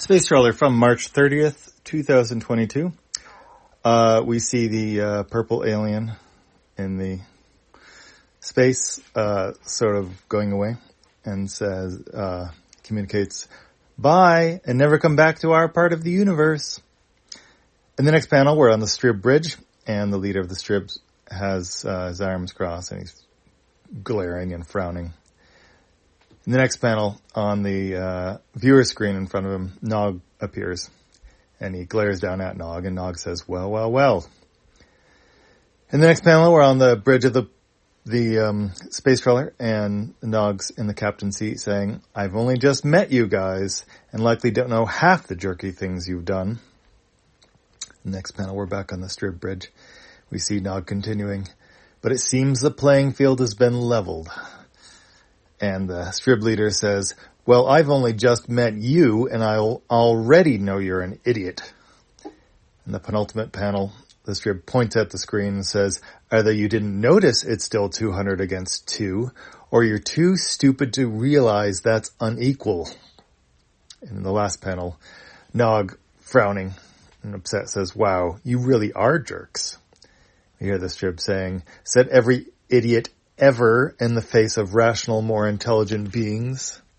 Space Trawler from March 30th, 2022. We see the purple alien in the space sort of going away and says, communicates, bye, and never come back to our part of the universe. In the next panel, we're on the Strib Bridge, and the leader of the Stribs has his arms crossed, and he's glaring and frowning. In the next panel, on the viewer screen in front of him, Nog appears, and he glares down at Nog, and Nog says, well, well, well. In the next panel, we're on the bridge of the space trawler, and Nog's in the captain's seat saying, I've only just met you guys, and likely don't know half the jerky things you've done. In the next panel, we're back on the Strib Bridge. We see Nog continuing, but it seems the playing field has been leveled. And the Strib leader says, well, I've only just met you, and I'll already know you're an idiot. In the penultimate panel, the Strib points at the screen and says, either you didn't notice it's still 200 against 2, or you're too stupid to realize that's unequal. In the last panel, Nog, frowning and upset, says, wow, you really are jerks. We hear the Strib saying, said every idiot ever in the face of rational, more intelligent beings.